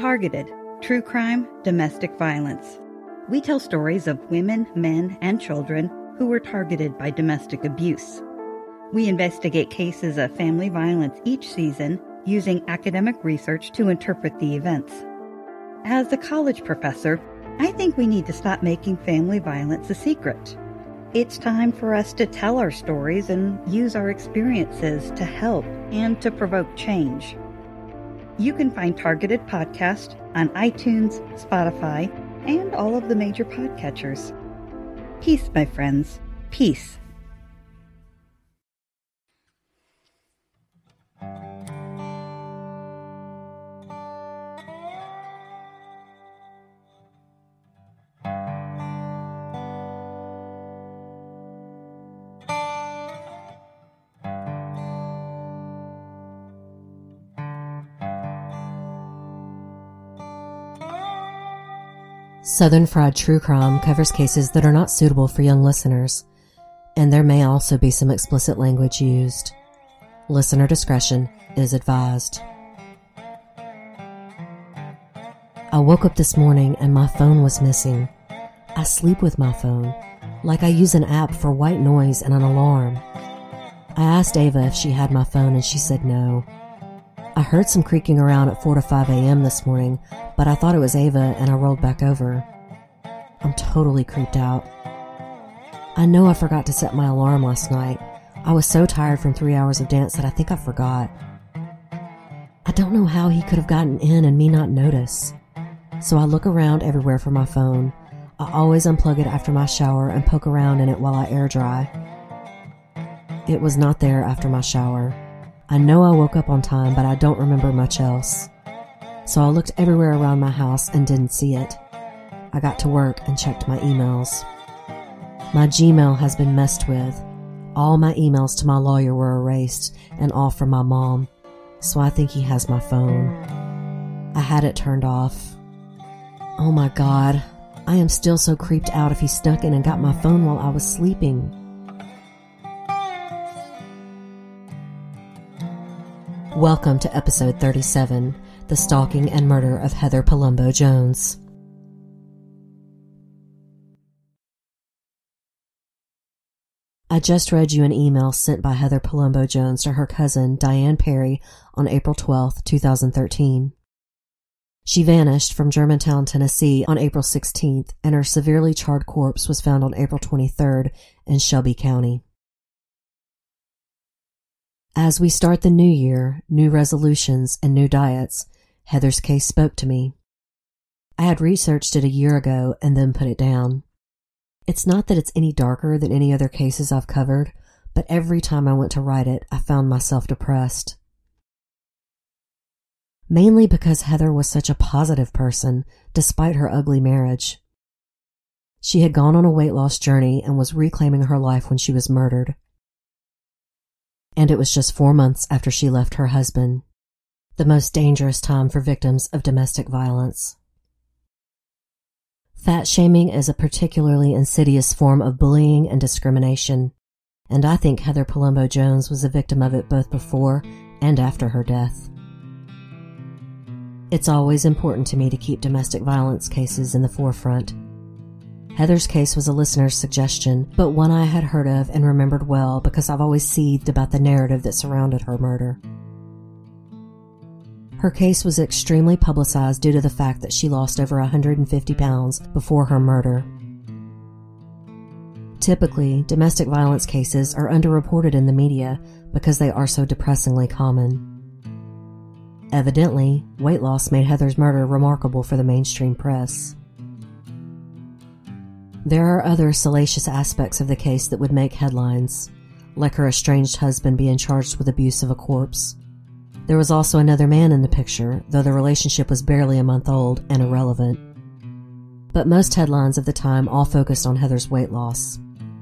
Targeted, true crime, domestic violence. We tell stories of women, men, and children who were targeted by domestic abuse. We investigate cases of family violence each season using academic research to interpret the events. As a college professor, I think we need to stop making family violence a secret. It's time for us to tell our stories and use our experiences to help and to provoke change. You can find Targeted Podcast on iTunes, Spotify, and all of the major podcatchers. Peace, my friends. Peace. Southern Fried True Crime covers cases that are not suitable for young listeners, and there may also be some explicit language used. Listener discretion is advised. I woke up this morning and my phone was missing. I sleep with my phone, like I use an app for white noise and an alarm. I asked Ava if she had my phone and she said no. I heard some creaking around at 4 to 5 a.m. this morning, but I thought it was Ava and I rolled back over. I'm totally creeped out. I know I forgot to set my alarm last night. I was so tired from 3 hours of dance that I think I forgot. I don't know how he could have gotten in and me not notice. So I look around everywhere for my phone. I always unplug it after my shower and poke around in it while I air dry. It was not there after my shower. I know I woke up on time, but I don't remember much else. So I looked everywhere around my house and didn't see it. I got to work and checked my emails. My Gmail has been messed with. All my emails to my lawyer were erased, and all from my mom. So I think he has my phone. I had it turned off. Oh my God, I am still so creeped out if he snuck in and got my phone while I was sleeping. Welcome to episode 37, The Stalking and Murder of Heather Palumbo Jones. I just read you an email sent by Heather Palumbo Jones to her cousin, Diane Perry, on April 12, 2013. She vanished from Germantown, Tennessee on April 16th, and her severely charred corpse was found on April 23rd in Shelby County. As we start the new year, new resolutions, and new diets, Heather's case spoke to me. I had researched it a year ago and then put it down. It's not that it's any darker than any other cases I've covered, but every time I went to write it, I found myself depressed. Mainly because Heather was such a positive person, despite her ugly marriage. She had gone on a weight loss journey and was reclaiming her life when she was murdered. And it was just 4 months after she left her husband, the most dangerous time for victims of domestic violence. Fat shaming is a particularly insidious form of bullying and discrimination, and I think Heather Palumbo Jones was a victim of it both before and after her death. It's always important to me to keep domestic violence cases in the forefront. Heather's case was a listener's suggestion, but one I had heard of and remembered well because I've always seethed about the narrative that surrounded her murder. Her case was extremely publicized due to the fact that she lost over 150 pounds before her murder. Typically, domestic violence cases are underreported in the media because they are so depressingly common. Evidently, weight loss made Heather's murder remarkable for the mainstream press. There are other salacious aspects of the case that would make headlines, like her estranged husband being charged with abuse of a corpse. There was also another man in the picture, though the relationship was barely a month old and irrelevant. But most headlines of the time all focused on Heather's weight loss.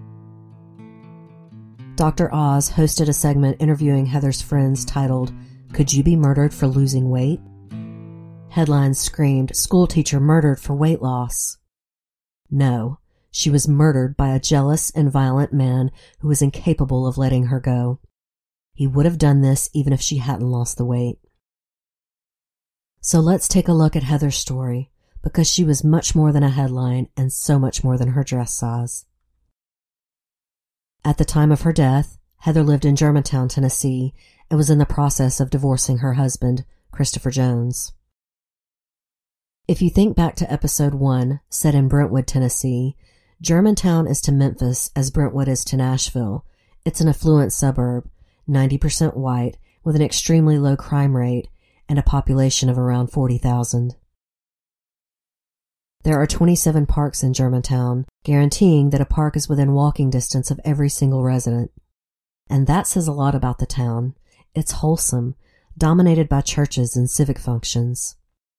Dr. Oz hosted a segment interviewing Heather's friends titled, "Could You Be Murdered for Losing Weight?" Headlines screamed, "Schoolteacher murdered for weight loss." No, she was murdered by a jealous and violent man who was incapable of letting her go. He would have done this even if she hadn't lost the weight. So let's take a look at Heather's story, because she was much more than a headline and so much more than her dress size. At the time of her death, Heather lived in Germantown, Tennessee, and was in the process of divorcing her husband, Christopher Jones. If you think back to episode 1, set in Brentwood, Tennessee, Germantown is to Memphis as Brentwood is to Nashville. It's an affluent suburb, 90% white, with an extremely low crime rate and a population of around 40,000. There are 27 parks in Germantown, guaranteeing that a park is within walking distance of every single resident. And that says a lot about the town. It's wholesome, dominated by churches and civic functions.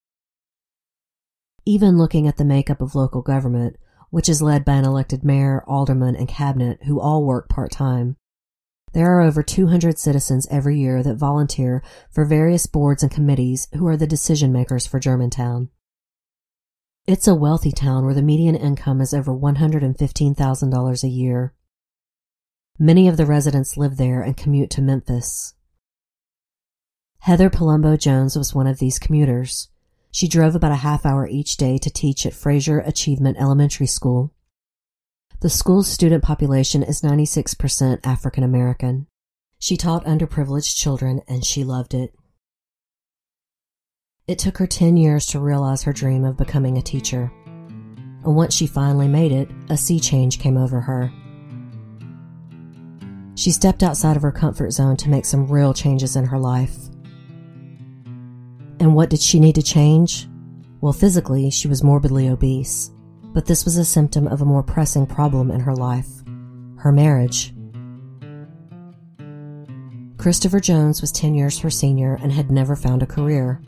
Even looking at the makeup of local government, which is led by an elected mayor, alderman, and cabinet who all work part-time, there are over 200 citizens every year that volunteer for various boards and committees who are the decision-makers for Germantown. It's a wealthy town where the median income is over $115,000 a year. Many of the residents live there and commute to Memphis. Heather Palumbo Jones was one of these commuters. She drove about a half hour each day to teach at Fraser Achievement Elementary School. The school's student population is 96% African American. She taught underprivileged children, and she loved it. It took her 10 years to realize her dream of becoming a teacher. And once she finally made it, a sea change came over her. She stepped outside of her comfort zone to make some real changes in her life. And what did she need to change? Well, physically, she was morbidly obese. But this was a symptom of a more pressing problem in her life: her marriage. Christopher Jones was 10 years her senior and had never found a career.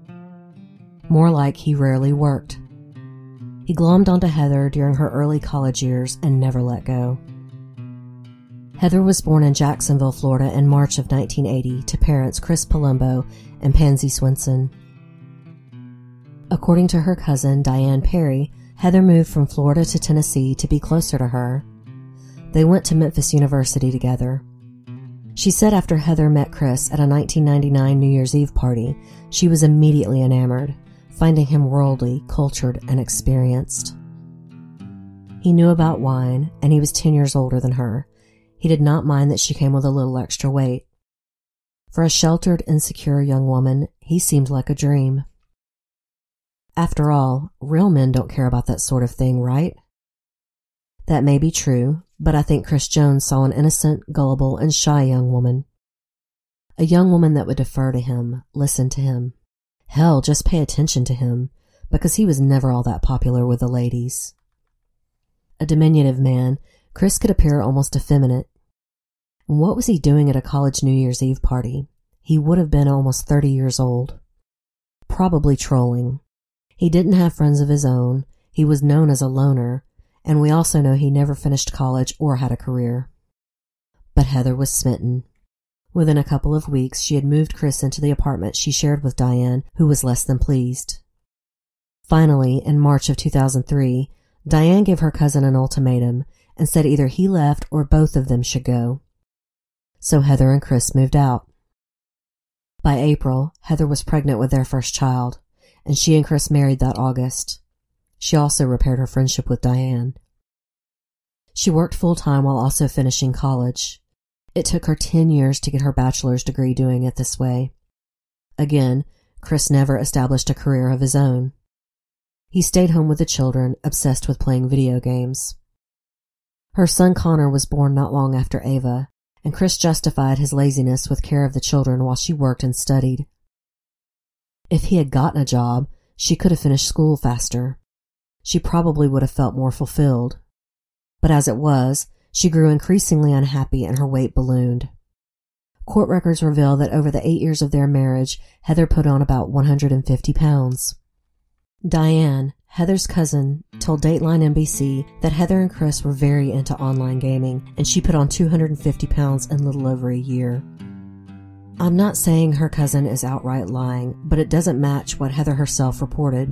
More like he rarely worked. He glommed onto Heather during her early college years and never let go. Heather was born in Jacksonville, Florida in March of 1980 to parents Chris Palumbo and Pansy Swinson. According to her cousin, Diane Perry, Heather moved from Florida to Tennessee to be closer to her. They went to Memphis University together. She said after Heather met Chris at a 1999 New Year's Eve party, she was immediately enamored, finding him worldly, cultured, and experienced. He knew about wine, and he was 10 years older than her. He did not mind that she came with a little extra weight. For a sheltered, insecure young woman, he seemed like a dream. After all, real men don't care about that sort of thing, right? That may be true, but I think Chris Jones saw an innocent, gullible, and shy young woman. A young woman that would defer to him, listen to him. Hell, just pay attention to him, because he was never all that popular with the ladies. A diminutive man, Chris could appear almost effeminate. And what was he doing at a college New Year's Eve party? He would have been almost 30 years old. Probably trolling. He didn't have friends of his own, he was known as a loner, and we also know he never finished college or had a career. But Heather was smitten. Within a couple of weeks, she had moved Chris into the apartment she shared with Diane, who was less than pleased. Finally, in March of 2003, Diane gave her cousin an ultimatum and said either he left or both of them should go. So Heather and Chris moved out. By April, Heather was pregnant with their first child, and she and Chris married that August. She also repaired her friendship with Diane. She worked full-time while also finishing college. It took her 10 years to get her bachelor's degree doing it this way. Again, Chris never established a career of his own. He stayed home with the children, obsessed with playing video games. Her son Connor was born not long after Ava, and Chris justified his laziness with care of the children while she worked and studied. If he had gotten a job, she could have finished school faster. She probably would have felt more fulfilled. But as it was, she grew increasingly unhappy and her weight ballooned. Court records reveal that over the 8 years of their marriage, Heather put on about 150 pounds. Diane, Heather's cousin, told Dateline NBC that Heather and Chris were very into online gaming, and she put on 250 pounds in little over a year. I'm not saying her cousin is outright lying, but it doesn't match what Heather herself reported.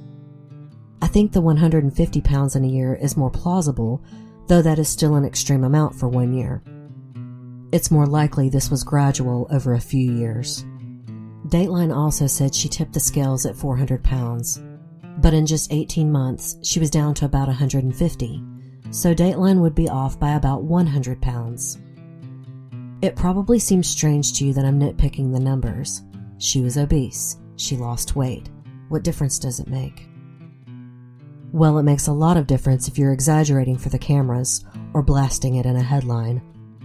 I think the 150 pounds in a year is more plausible, though that is still an extreme amount for 1 year. It's more likely this was gradual over a few years. Dateline also said she tipped the scales at 400 pounds. But in just 18 months, she was down to about 150, so Dateline would be off by about 100 pounds. It probably seems strange to you that I'm nitpicking the numbers. She was obese. She lost weight. What difference does it make? Well, it makes a lot of difference if you're exaggerating for the cameras or blasting it in a headline.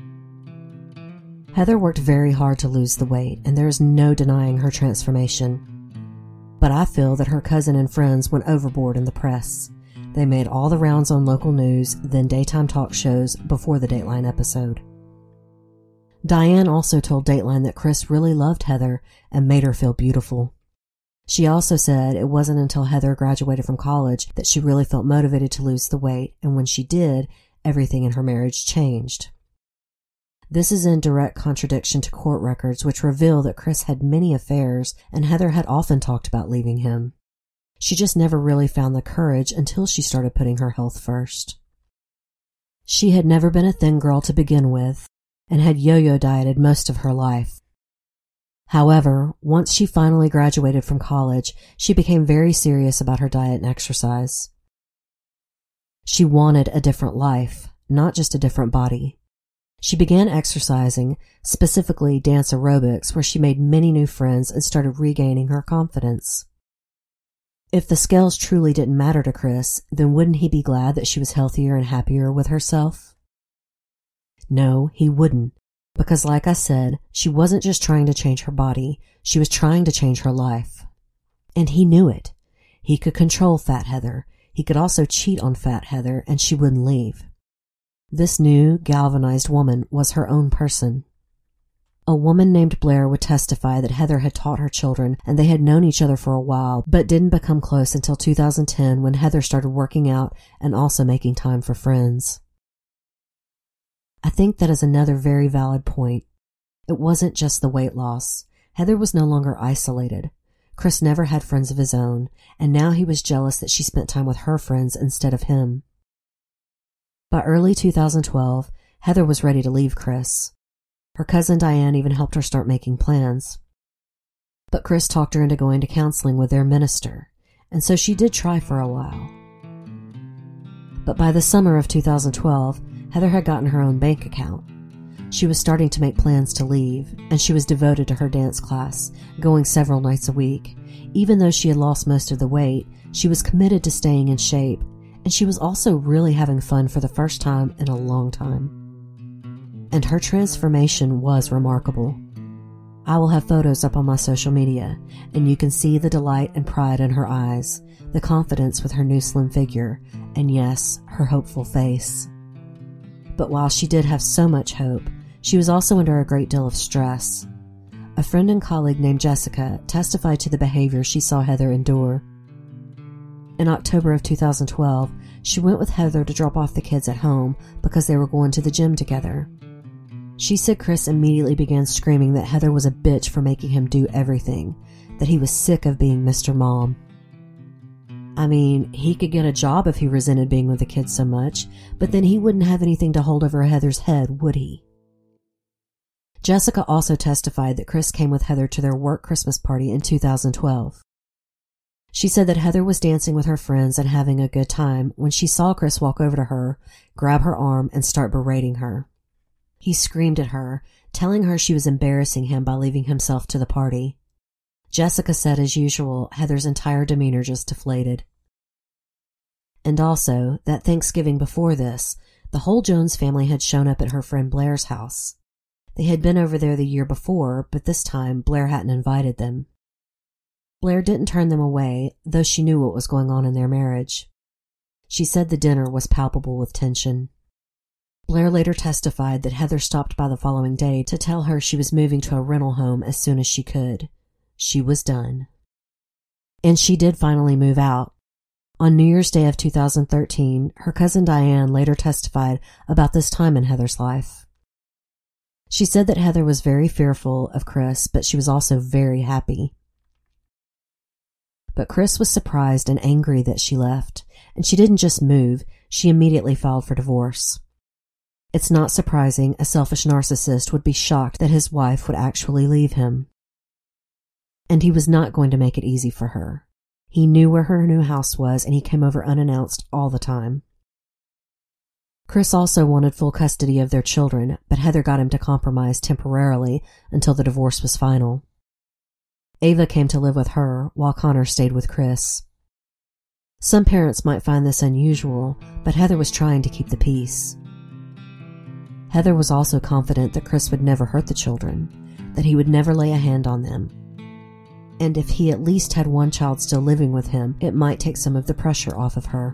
Heather worked very hard to lose the weight, and there is no denying her transformation. But I feel that her cousin and friends went overboard in the press. They made all the rounds on local news, then daytime talk shows before the Dateline episode. Diane also told Dateline that Chris really loved Heather and made her feel beautiful. She also said it wasn't until Heather graduated from college that she really felt motivated to lose the weight, and when she did, everything in her marriage changed. This is in direct contradiction to court records, which reveal that Chris had many affairs and Heather had often talked about leaving him. She just never really found the courage until she started putting her health first. She had never been a thin girl to begin with and had yo-yo dieted most of her life. However, once she finally graduated from college, she became very serious about her diet and exercise. She wanted a different life, not just a different body. She began exercising, specifically dance aerobics, where she made many new friends and started regaining her confidence. If the scales truly didn't matter to Chris, then wouldn't he be glad that she was healthier and happier with herself? No, he wouldn't, because like I said, she wasn't just trying to change her body, she was trying to change her life. And he knew it. He could control Fat Heather. He could also cheat on Fat Heather, and she wouldn't leave. This new, galvanized woman was her own person. A woman named Blair would testify that Heather had taught her children and they had known each other for a while, but didn't become close until 2010 when Heather started working out and also making time for friends. I think that is another very valid point. It wasn't just the weight loss. Heather was no longer isolated. Chris never had friends of his own, and now he was jealous that she spent time with her friends instead of him. By early 2012, Heather was ready to leave Chris. Her cousin Diane even helped her start making plans. But Chris talked her into going to counseling with their minister, and so she did try for a while. But by the summer of 2012, Heather had gotten her own bank account. She was starting to make plans to leave, and she was devoted to her dance class, going several nights a week. Even though she had lost most of the weight, she was committed to staying in shape, and she was also really having fun for the first time in a long time. And her transformation was remarkable. I will have photos up on my social media, and you can see the delight and pride in her eyes, the confidence with her new slim figure, and yes, her hopeful face. But while she did have so much hope, she was also under a great deal of stress. A friend and colleague named Jessica testified to the behavior she saw Heather endure. In October of 2012, she went with Heather to drop off the kids at home because they were going to the gym together. She said Chris immediately began screaming that Heather was a bitch for making him do everything, that he was sick of being Mr. Mom. I mean, he could get a job if he resented being with the kids so much, but then he wouldn't have anything to hold over Heather's head, would he? Jessica also testified that Chris came with Heather to their work Christmas party in 2012. She said that Heather was dancing with her friends and having a good time when she saw Chris walk over to her, grab her arm, and start berating her. He screamed at her, telling her she was embarrassing him by leaving himself to the party. Jessica said, as usual, Heather's entire demeanor just deflated. And also, that Thanksgiving before this, the whole Jones family had shown up at her friend Blair's house. They had been over there the year before, but this time Blair hadn't invited them. Blair didn't turn them away, though she knew what was going on in their marriage. She said the dinner was palpable with tension. Blair later testified that Heather stopped by the following day to tell her she was moving to a rental home as soon as she could. She was done. And she did finally move out. On New Year's Day of 2013, her cousin Diane later testified about this time in Heather's life. She said that Heather was very fearful of Chris, but she was also very happy. But Chris was surprised and angry that she left, and she didn't just move, she immediately filed for divorce. It's not surprising a selfish narcissist would be shocked that his wife would actually leave him. And he was not going to make it easy for her. He knew where her new house was, and he came over unannounced all the time. Chris also wanted full custody of their children, but Heather got him to compromise temporarily until the divorce was final. Ava came to live with her, while Connor stayed with Chris. Some parents might find this unusual, but Heather was trying to keep the peace. Heather was also confident that Chris would never hurt the children, that he would never lay a hand on them. And if he at least had one child still living with him, it might take some of the pressure off of her.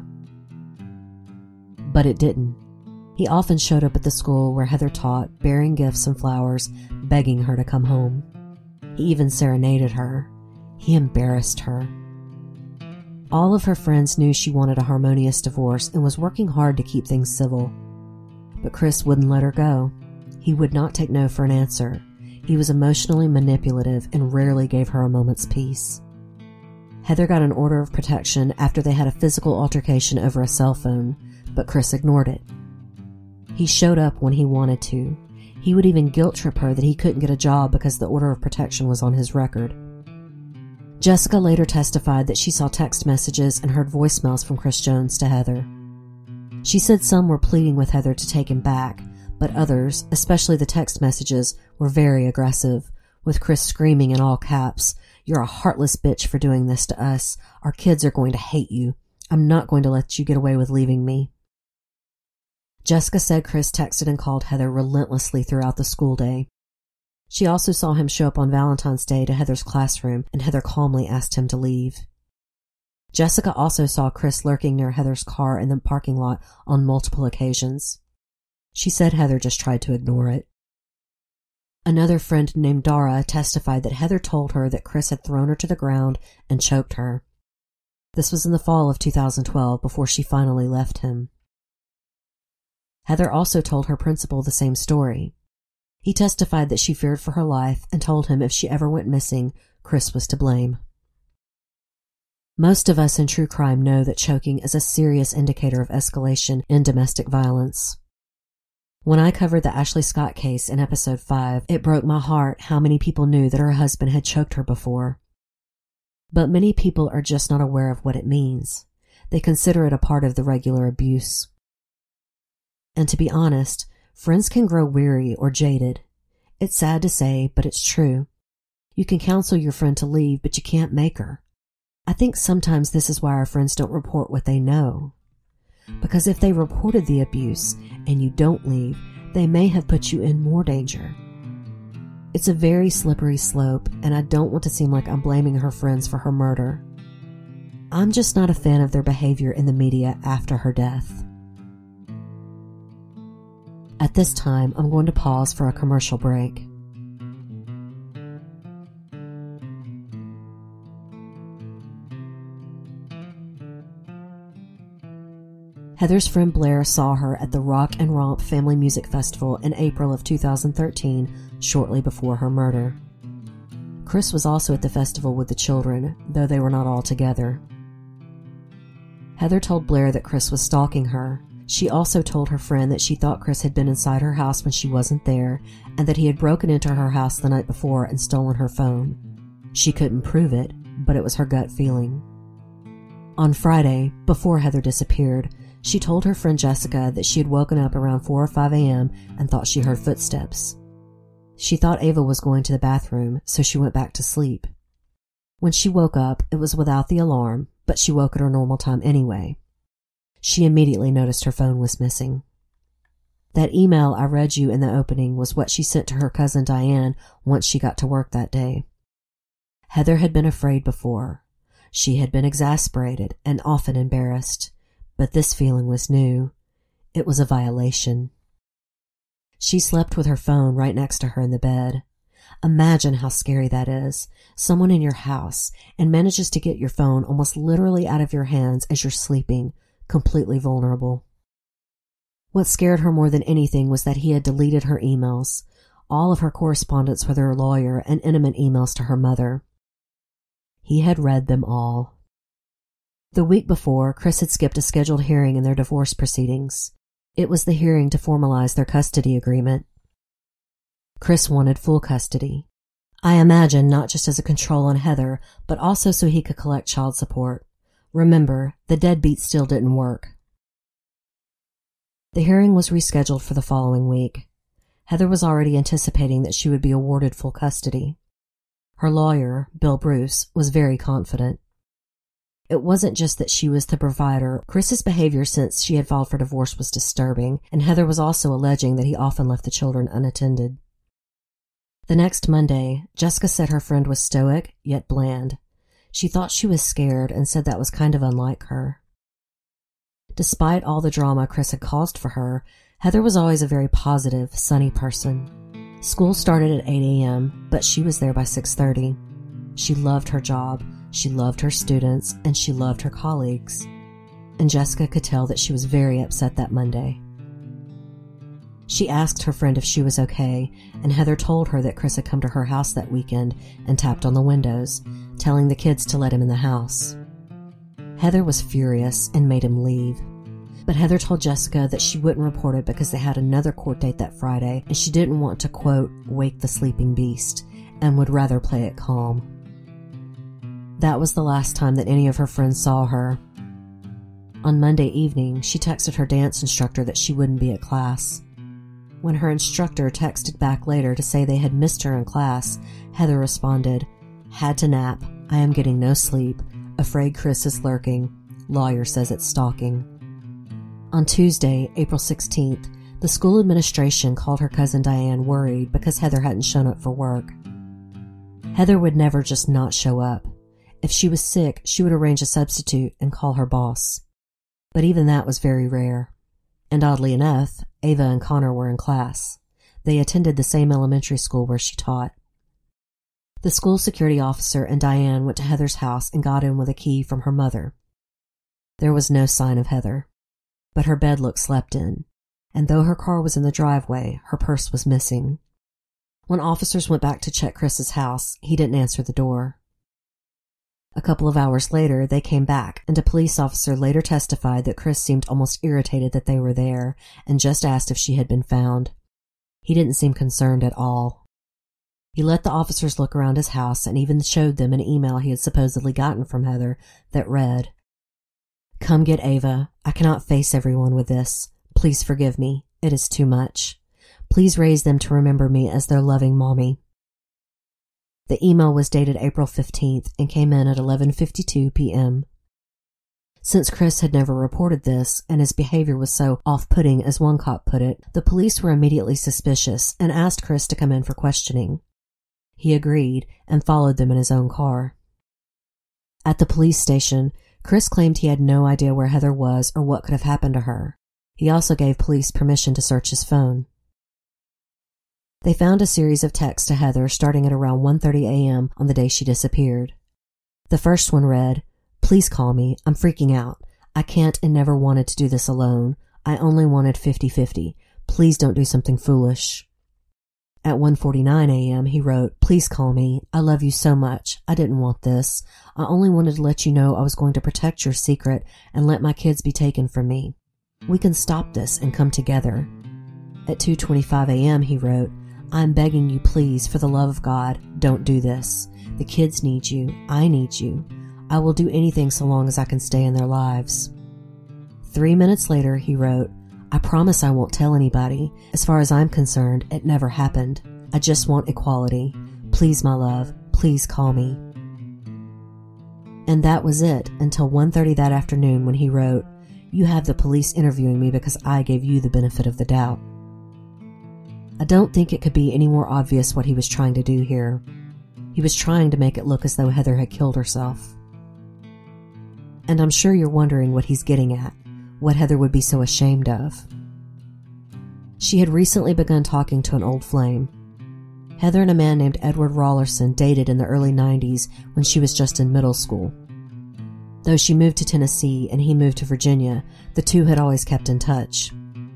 But it didn't. He often showed up at the school where Heather taught, bearing gifts and flowers, begging her to come home. He even serenaded her. He embarrassed her. All of her friends knew she wanted a harmonious divorce and was working hard to keep things civil. But Chris wouldn't let her go. He would not take no for an answer. He was emotionally manipulative and rarely gave her a moment's peace. Heather got an order of protection after they had a physical altercation over a cell phone, but Chris ignored it. He showed up when he wanted to. He would even guilt-trip her that he couldn't get a job because the order of protection was on his record. Jessica later testified that she saw text messages and heard voicemails from Chris Jones to Heather. She said some were pleading with Heather to take him back, but others, especially the text messages, were very aggressive, with Chris screaming in all caps, "You're a heartless bitch for doing this to us. Our kids are going to hate you. I'm not going to let you get away with leaving me." Jessica said Chris texted and called Heather relentlessly throughout the school day. She also saw him show up on Valentine's Day to Heather's classroom, and Heather calmly asked him to leave. Jessica also saw Chris lurking near Heather's car in the parking lot on multiple occasions. She said Heather just tried to ignore it. Another friend named Dara testified that Heather told her that Chris had thrown her to the ground and choked her. This was in the fall of 2012, before she finally left him. Heather also told her principal the same story. He testified that she feared for her life and told him if she ever went missing, Chris was to blame. Most of us in true crime know that choking is a serious indicator of escalation in domestic violence. When I covered the Ashley Scott case in episode 5, it broke my heart how many people knew that her husband had choked her before. But many people are just not aware of what it means. They consider it a part of the regular abuse. And to be honest, friends can grow weary or jaded. It's sad to say, but it's true. You can counsel your friend to leave, but you can't make her. I think sometimes this is why our friends don't report what they know. Because if they reported the abuse and you don't leave, they may have put you in more danger. It's a very slippery slope, and I don't want to seem like I'm blaming her friends for her murder. I'm just not a fan of their behavior in the media after her death. At this time, I'm going to pause for a commercial break. Heather's friend Blair saw her at the Rock and Romp Family Music Festival in April of 2013, shortly before her murder. Chris was also at the festival with the children, though they were not all together. Heather told Blair that Chris was stalking her. She also told her friend that she thought Chris had been inside her house when she wasn't there, and that he had broken into her house the night before and stolen her phone. She couldn't prove it, but it was her gut feeling. On Friday, before Heather disappeared, she told her friend Jessica that she had woken up around 4 or 5 a.m. and thought she heard footsteps. She thought Ava was going to the bathroom, so she went back to sleep. When she woke up, it was without the alarm, but she woke at her normal time anyway. She immediately noticed her phone was missing. That email I read you in the opening was what she sent to her cousin Diane once she got to work that day. Heather had been afraid before. She had been exasperated and often embarrassed. But this feeling was new. It was a violation. She slept with her phone right next to her in the bed. Imagine how scary that is. Someone in your house and manages to get your phone almost literally out of your hands as you're sleeping, completely vulnerable. What scared her more than anything was that he had deleted her emails, all of her correspondence with her lawyer and intimate emails to her mother. He had read them all. The week before, Chris had skipped a scheduled hearing in their divorce proceedings. It was the hearing to formalize their custody agreement. Chris wanted full custody. I imagine not just as a control on Heather, but also so he could collect child support. Remember, the deadbeat still didn't work. The hearing was rescheduled for the following week. Heather was already anticipating that she would be awarded full custody. Her lawyer, Bill Bruce, was very confident. It wasn't just that she was the provider. Chris's behavior since she had filed for divorce was disturbing, and Heather was also alleging that he often left the children unattended. The next Monday, Jessica said her friend was stoic, yet bland. She thought she was scared and said that was kind of unlike her. Despite all the drama Chris had caused for her, Heather was always a very positive, sunny person. School started at 8 a.m., but she was there by 6:30. She loved her job, she loved her students, and she loved her colleagues. And Jessica could tell that she was very upset that Monday. She asked her friend if she was okay, and Heather told her that Chris had come to her house that weekend and tapped on the windows, telling the kids to let him in the house. Heather was furious and made him leave. But Heather told Jessica that she wouldn't report it because they had another court date that Friday, and she didn't want to, quote, wake the sleeping beast, and would rather play it calm. That was the last time that any of her friends saw her. On Monday evening, she texted her dance instructor that she wouldn't be at class. When her instructor texted back later to say they had missed her in class, Heather responded, "Had to nap. I am getting no sleep. Afraid Chris is lurking. Lawyer says it's stalking." On Tuesday, April 16th, the school administration called her cousin Diane worried because Heather hadn't shown up for work. Heather would never just not show up. If she was sick, she would arrange a substitute and call her boss. But even that was very rare. And oddly enough, Ava and Connor were in class. They attended the same elementary school where she taught. The school security officer and Diane went to Heather's house and got in with a key from her mother. There was no sign of Heather, but her bed looked slept in, and though her car was in the driveway, her purse was missing. When officers went back to check Chris's house, he didn't answer the door. A couple of hours later, they came back, and a police officer later testified that Chris seemed almost irritated that they were there and just asked if she had been found. He didn't seem concerned at all. He let the officers look around his house and even showed them an email he had supposedly gotten from Heather that read, "Come get Ava. I cannot face everyone with this. Please forgive me. It is too much. Please raise them to remember me as their loving mommy." The email was dated April 15th and came in at 11:52 p.m. Since Chris had never reported this, and his behavior was so off-putting as one cop put it, the police were immediately suspicious and asked Chris to come in for questioning. He agreed and followed them in his own car. At the police station, Chris claimed he had no idea where Heather was or what could have happened to her. He also gave police permission to search his phone. They found a series of texts to Heather starting at around 1:30 a.m. on the day she disappeared. The first one read, "Please call me. I'm freaking out. I can't and never wanted to do this alone. I only wanted 50-50. Please don't do something foolish." At 1:49 a.m. he wrote, "Please call me. I love you so much. I didn't want this. I only wanted to let you know I was going to protect your secret and let my kids be taken from me. We can stop this and come together." At 2:25 a.m. he wrote, "I'm begging you, please, for the love of God, don't do this. The kids need you. I need you. I will do anything so long as I can stay in their lives." 3 minutes later, he wrote, "I promise I won't tell anybody. As far as I'm concerned, it never happened. I just want equality. Please, my love, please call me." And that was it until 1:30 that afternoon when he wrote, "You have the police interviewing me because I gave you the benefit of the doubt." I don't think it could be any more obvious what he was trying to do here. He was trying to make it look as though Heather had killed herself. And I'm sure you're wondering what he's getting at, what Heather would be so ashamed of. She had recently begun talking to an old flame. Heather and a man named Edward Rollerson dated in the early 90s when she was just in middle school. Though she moved to Tennessee and he moved to Virginia, the two had always kept in touch.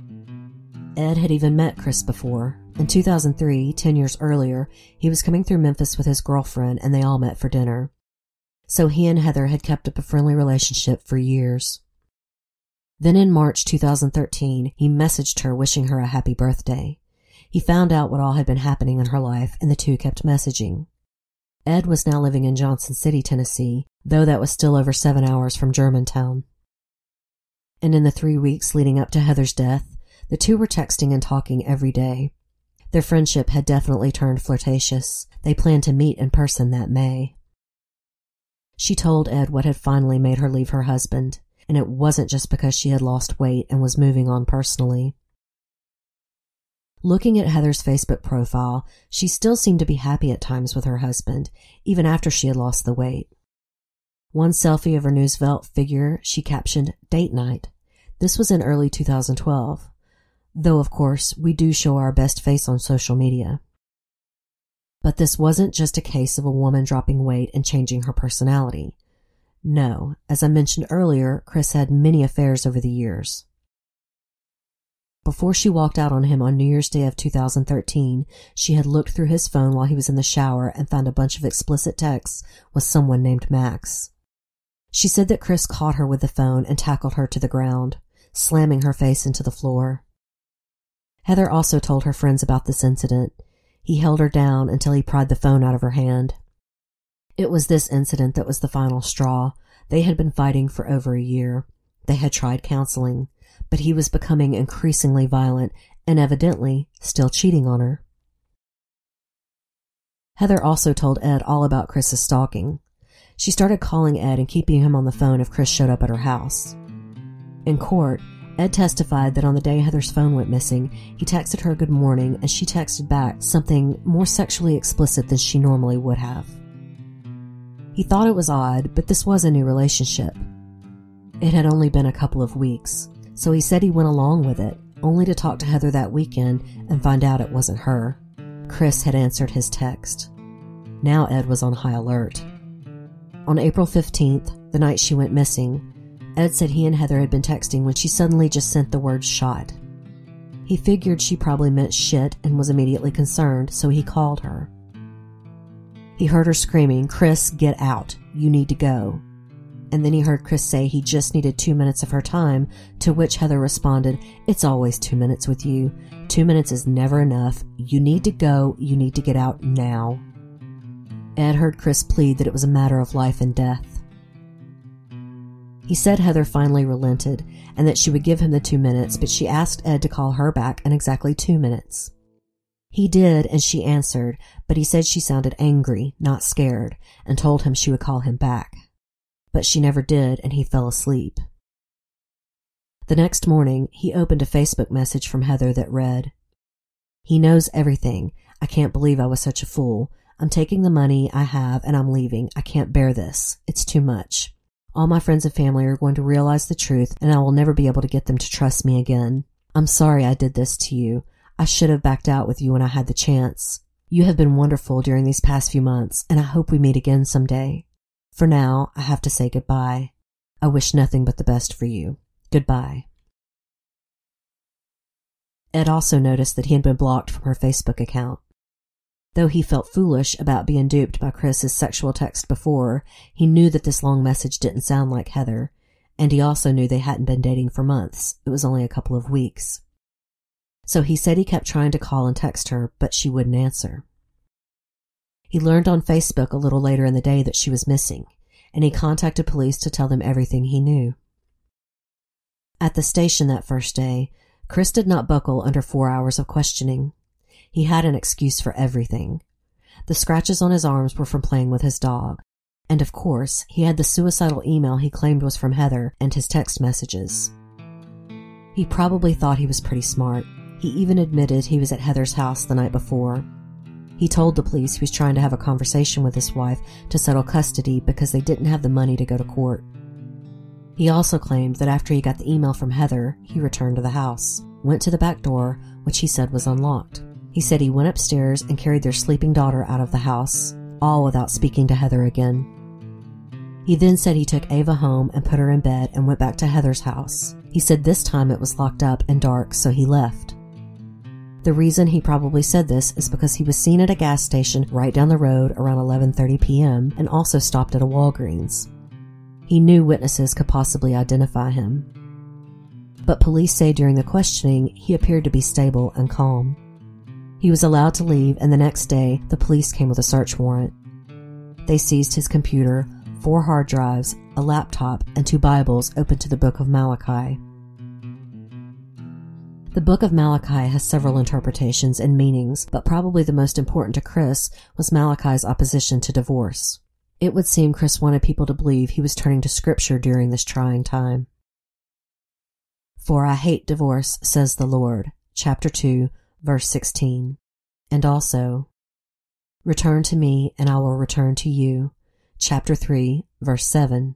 Ed had even met Chris before. In 2003, 10 years earlier, he was coming through Memphis with his girlfriend and they all met for dinner. So he and Heather had kept up a friendly relationship for years. Then in March 2013, he messaged her wishing her a happy birthday. He found out what all had been happening in her life and the two kept messaging. Ed was now living in Johnson City, Tennessee, though that was still over 7 hours from Germantown. And in the 3 weeks leading up to Heather's death, the two were texting and talking every day. Their friendship had definitely turned flirtatious. They planned to meet in person that May. She told Ed what had finally made her leave her husband, and it wasn't just because she had lost weight and was moving on personally. Looking at Heather's Facebook profile, she still seemed to be happy at times with her husband, even after she had lost the weight. One selfie of her Roosevelt figure she captioned, "Date night." This was in early 2012, though of course we do show our best face on social media. But this wasn't just a case of a woman dropping weight and changing her personality. No, as I mentioned earlier, Chris had many affairs over the years. Before she walked out on him on New Year's Day of 2013, she had looked through his phone while he was in the shower and found a bunch of explicit texts with someone named Max. She said that Chris caught her with the phone and tackled her to the ground, slamming her face into the floor. Heather also told her friends about this incident. He held her down until he pried the phone out of her hand. It was this incident that was the final straw. They had been fighting for over a year. They had tried counseling, but he was becoming increasingly violent and evidently still cheating on her. Heather also told Ed all about Chris's stalking. She started calling Ed and keeping him on the phone if Chris showed up at her house. In court, Ed testified that on the day Heather's phone went missing, he texted her good morning and she texted back something more sexually explicit than she normally would have. He thought it was odd, but this was a new relationship. It had only been a couple of weeks, so he said he went along with it, only to talk to Heather that weekend and find out it wasn't her. Chris had answered his text. Now Ed was on high alert. On April 15th, the night she went missing, Ed said he and Heather had been texting when she suddenly just sent the word shot. He figured she probably meant shit and was immediately concerned, so he called her. He heard her screaming, "Chris, get out. You need to go." And then he heard Chris say he just needed 2 minutes of her time, to which Heather responded, "It's always 2 minutes with you. 2 minutes is never enough. You need to go. You need to get out now." Ed heard Chris plead that it was a matter of life and death. He said Heather finally relented and that she would give him the 2 minutes, but she asked Ed to call her back in exactly 2 minutes. He did, and she answered, but he said she sounded angry, not scared, and told him she would call him back. But she never did, and he fell asleep. The next morning, he opened a Facebook message from Heather that read, "He knows everything. I can't believe I was such a fool. I'm taking the money I have and I'm leaving. I can't bear this. It's too much. All my friends and family are going to realize the truth, and I will never be able to get them to trust me again. I'm sorry I did this to you. I should have backed out with you when I had the chance. You have been wonderful during these past few months, and I hope we meet again someday. For now, I have to say goodbye. I wish nothing but the best for you. Goodbye." Ed also noticed that he had been blocked from her Facebook account. Though he felt foolish about being duped by Chris's sexual text before, he knew that this long message didn't sound like Heather, and he also knew they hadn't been dating for months. It was only a couple of weeks. So he said he kept trying to call and text her, but she wouldn't answer. He learned on Facebook a little later in the day that she was missing, and he contacted police to tell them everything he knew. At the station that first day, Chris did not buckle under 4 hours of questioning. He had an excuse for everything. The scratches on his arms were from playing with his dog, and of course, he had the suicidal email he claimed was from Heather and his text messages. He probably thought he was pretty smart. He even admitted he was at Heather's house the night before. He told the police he was trying to have a conversation with his wife to settle custody because they didn't have the money to go to court. He also claimed that after he got the email from Heather, he returned to the house, went to the back door, which he said was unlocked. He said he went upstairs and carried their sleeping daughter out of the house, all without speaking to Heather again. He then said he took Ava home and put her in bed and went back to Heather's house. He said this time it was locked up and dark, so he left. The reason he probably said this is because he was seen at a gas station right down the road around 11:30 p.m. and also stopped at a Walgreens. He knew witnesses could possibly identify him. But police say during the questioning, he appeared to be stable and calm. He was allowed to leave, and the next day, the police came with a search warrant. They seized his computer, 4 hard drives, a laptop, and 2 Bibles open to the Book of Malachi. The Book of Malachi has several interpretations and meanings, but probably the most important to Chris was Malachi's opposition to divorce. It would seem Chris wanted people to believe he was turning to Scripture during this trying time. "For I hate divorce, says the Lord," chapter 2, verse 16. And also, "Return to me, and I will return to you," chapter 3, verse 7.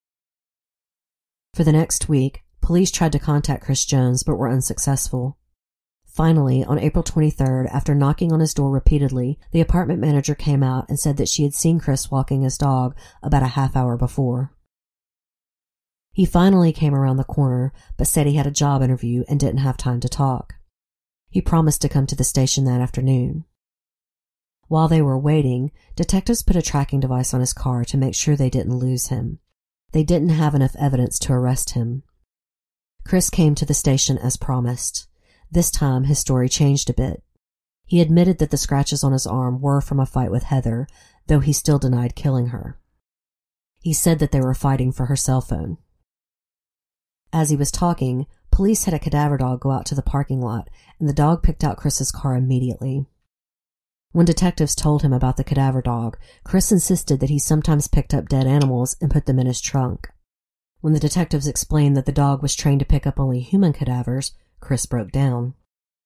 For the next week, police tried to contact Chris Jones but were unsuccessful. Finally, on April 23rd, after knocking on his door repeatedly, the apartment manager came out and said that she had seen Chris walking his dog about a half hour before. He finally came around the corner but said he had a job interview and didn't have time to talk. He promised to come to the station that afternoon. While they were waiting, detectives put a tracking device on his car to make sure they didn't lose him. They didn't have enough evidence to arrest him. Chris came to the station as promised. This time, his story changed a bit. He admitted that the scratches on his arm were from a fight with Heather, though he still denied killing her. He said that they were fighting for her cell phone. As he was talking, police had a cadaver dog go out to the parking lot, and the dog picked out Chris's car immediately. When detectives told him about the cadaver dog, Chris insisted that he sometimes picked up dead animals and put them in his trunk. When the detectives explained that the dog was trained to pick up only human cadavers, Chris broke down.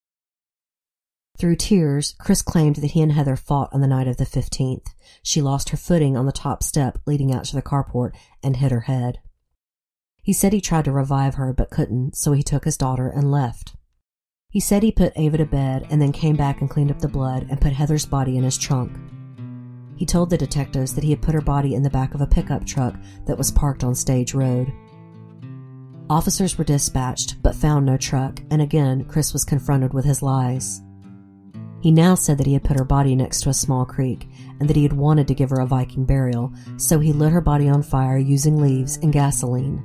Through tears, Chris claimed that he and Heather fought on the night of the 15th. She lost her footing on the top step leading out to the carport and hit her head. He said he tried to revive her but couldn't, so he took his daughter and left. He said he put Ava to bed and then came back and cleaned up the blood and put Heather's body in his trunk. He told the detectives that he had put her body in the back of a pickup truck that was parked on Stage Road. Officers were dispatched but found no truck, and again Chris was confronted with his lies. He now said that he had put her body next to a small creek and that he had wanted to give her a Viking burial, so he lit her body on fire using leaves and gasoline.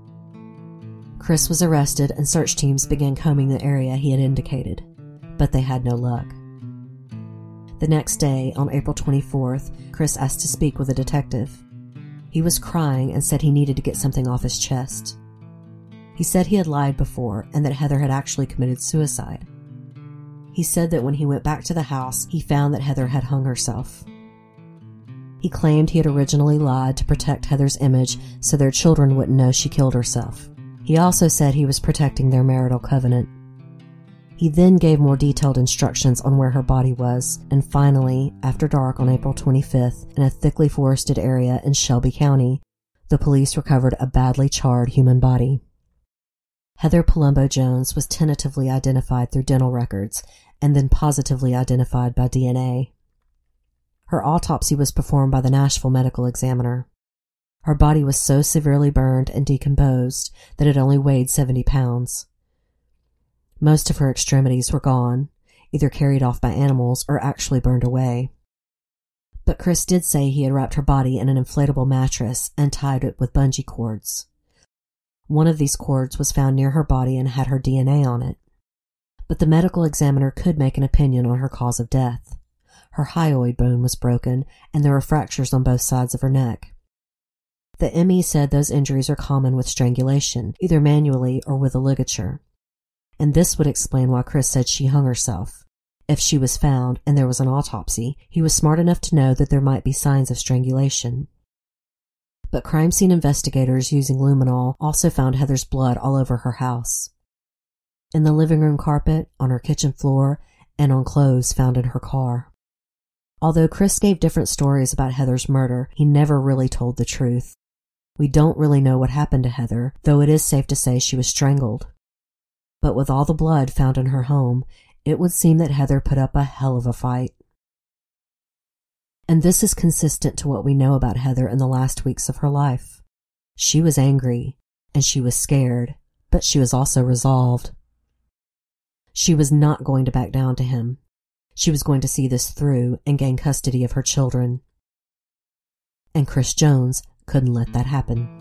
Chris was arrested and search teams began combing the area he had indicated, but they had no luck. The next day, on April 24th, Chris asked to speak with a detective. He was crying and said he needed to get something off his chest. He said he had lied before and that Heather had actually committed suicide. He said that when he went back to the house, he found that Heather had hung herself. He claimed he had originally lied to protect Heather's image so their children wouldn't know she killed herself. He also said he was protecting their marital covenant. He then gave more detailed instructions on where her body was, and finally, after dark on April 25th, in a thickly forested area in Shelby County, the police recovered a badly charred human body. Heather Palumbo Jones was tentatively identified through dental records and then positively identified by DNA. Her autopsy was performed by the Nashville Medical Examiner. Her body was so severely burned and decomposed that it only weighed 70 pounds. Most of her extremities were gone, either carried off by animals or actually burned away. But Chris did say he had wrapped her body in an inflatable mattress and tied it with bungee cords. One of these cords was found near her body and had her DNA on it. But the medical examiner could make an opinion on her cause of death. Her hyoid bone was broken, and there were fractures on both sides of her neck. The ME said those injuries are common with strangulation, either manually or with a ligature. And this would explain why Chris said she hung herself. If she was found and there was an autopsy, he was smart enough to know that there might be signs of strangulation. But crime scene investigators using luminol also found Heather's blood all over her house. In the living room carpet, on her kitchen floor, and on clothes found in her car. Although Chris gave different stories about Heather's murder, he never really told the truth. We don't really know what happened to Heather, though it is safe to say she was strangled. But with all the blood found in her home, it would seem that Heather put up a hell of a fight. And this is consistent to what we know about Heather in the last weeks of her life. She was angry, and she was scared, but she was also resolved. She was not going to back down to him. She was going to see this through and gain custody of her children. And Chris Jones couldn't let that happen.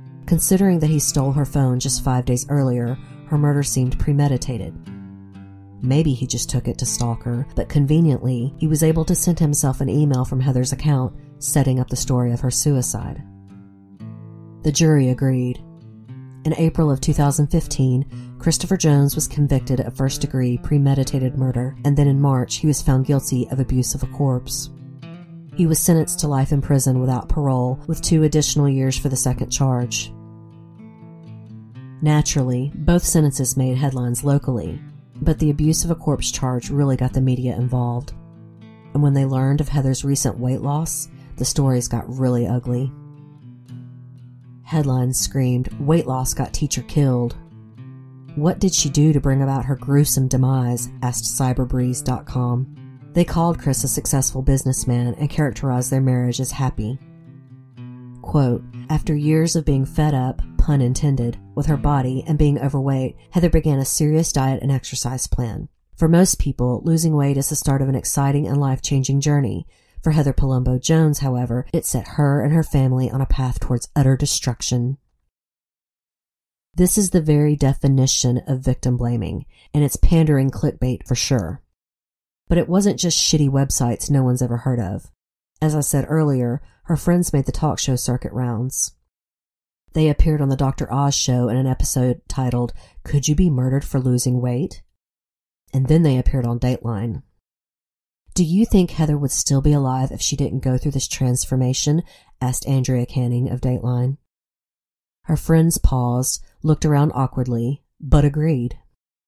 Considering that he stole her phone just 5 days earlier, her murder seemed premeditated. Maybe he just took it to stalk her, but conveniently, he was able to send himself an email from Heather's account setting up the story of her suicide. The jury agreed. In April of 2015, Christopher Jones was convicted of first-degree premeditated murder, and then in March he was found guilty of abuse of a corpse. He was sentenced to life in prison without parole, with 2 additional years for the second charge. Naturally, both sentences made headlines locally, but the abuse of a corpse charge really got the media involved. And when they learned of Heather's recent weight loss, the stories got really ugly. Headlines screamed, "Weight loss got teacher killed." What did she do to bring about her gruesome demise? Asked Cyberbreeze.com. They called Chris a successful businessman and characterized their marriage as happy. Quote, "After years of being fed up, pun intended, with her body and being overweight, Heather began a serious diet and exercise plan. For most people, losing weight is the start of an exciting and life-changing journey. For Heather Palumbo Jones, however, it set her and her family on a path towards utter destruction." This is the very definition of victim blaming, and it's pandering clickbait for sure. But it wasn't just shitty websites no one's ever heard of. As I said earlier, her friends made the talk show circuit rounds. They appeared on the Dr. Oz show in an episode titled, "Could You Be Murdered for Losing Weight?" And then they appeared on Dateline. Do you think Heather would still be alive if she didn't go through this transformation? Asked Andrea Canning of Dateline. Her friends paused, looked around awkwardly, but agreed.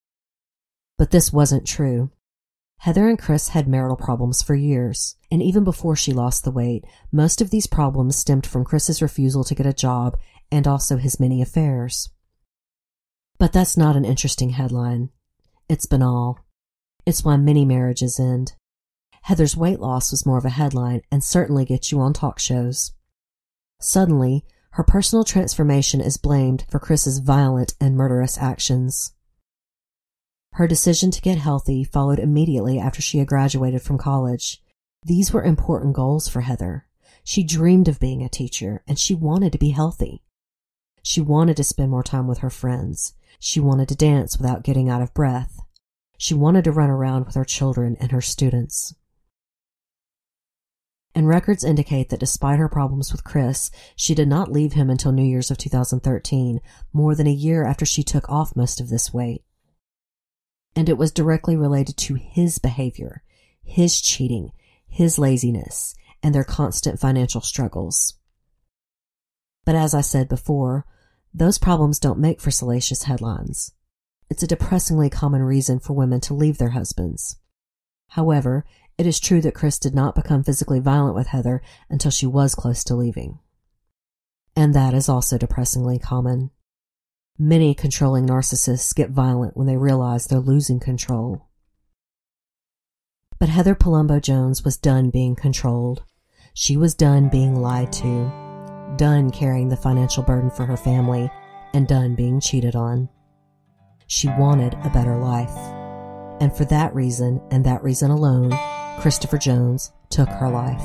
But this wasn't true. Heather and Chris had marital problems for years, and even before she lost the weight, most of these problems stemmed from Chris's refusal to get a job and also his many affairs. But that's not an interesting headline. It's banal. It's why many marriages end. Heather's weight loss was more of a headline and certainly gets you on talk shows. Suddenly, her personal transformation is blamed for Chris's violent and murderous actions. Her decision to get healthy followed immediately after she had graduated from college. These were important goals for Heather. She dreamed of being a teacher, and she wanted to be healthy. She wanted to spend more time with her friends. She wanted to dance without getting out of breath. She wanted to run around with her children and her students. And records indicate that despite her problems with Chris, she did not leave him until New Year's of 2013, more than a year after she took off most of this weight. And it was directly related to his behavior, his cheating, his laziness, and their constant financial struggles. But as I said before, those problems don't make for salacious headlines. It's a depressingly common reason for women to leave their husbands. However, it is true that Chris did not become physically violent with Heather until she was close to leaving. And that is also depressingly common. Many controlling narcissists get violent when they realize they're losing control. But Heather Palumbo Jones was done being controlled. She was done being lied to, done carrying the financial burden for her family, and done being cheated on. She wanted a better life. And for that reason, and that reason alone, Christopher Jones took her life.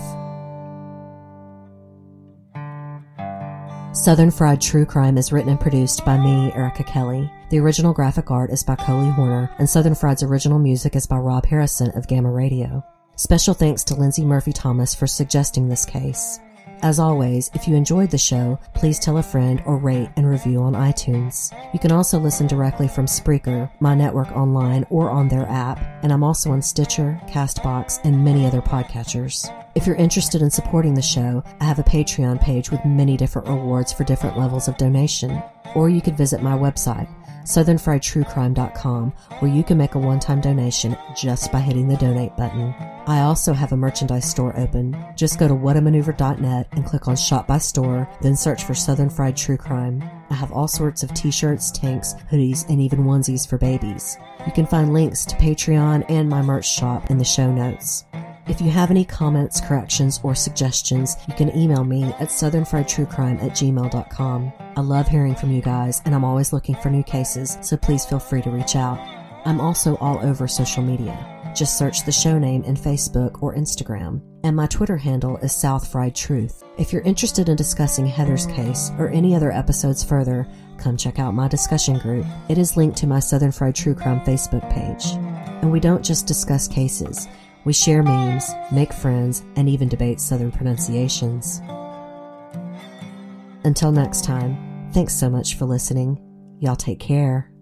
Southern Fried True Crime is written and produced by me, Erica Kelly. The original graphic art is by Coley Horner, and Southern Fried's original music is by Rob Harrison of Gamma Radio. Special thanks to Lindsay Murphy Thomas for suggesting this case. As always, if you enjoyed the show, please tell a friend or rate and review on iTunes. You can also listen directly from Spreaker, my network online, or on their app, and I'm also on Stitcher, CastBox, and many other podcatchers. If you're interested in supporting the show, I have a Patreon page with many different rewards for different levels of donation. Or you could visit my website, southernfriedtruecrime.com, where you can make a one-time donation just by hitting the donate button. I also have a merchandise store open. Just go to whatamaneuver.net and click on Shop by Store, then search for Southern Fried True Crime. I have all sorts of t-shirts, tanks, hoodies, and even onesies for babies. You can find links to Patreon and my merch shop in the show notes. If you have any comments, corrections, or suggestions, you can email me at southernfriedtruecrime@gmail.com. I love hearing from you guys, and I'm always looking for new cases, so please feel free to reach out. I'm also all over social media. Just search the show name in Facebook or Instagram. And my Twitter handle is South Fried Truth. If you're interested in discussing Heather's case or any other episodes further, come check out my discussion group. It is linked to my Southern Fried True Crime Facebook page. And we don't just discuss cases. We share memes, make friends, and even debate Southern pronunciations. Until next time, thanks so much for listening. Y'all take care.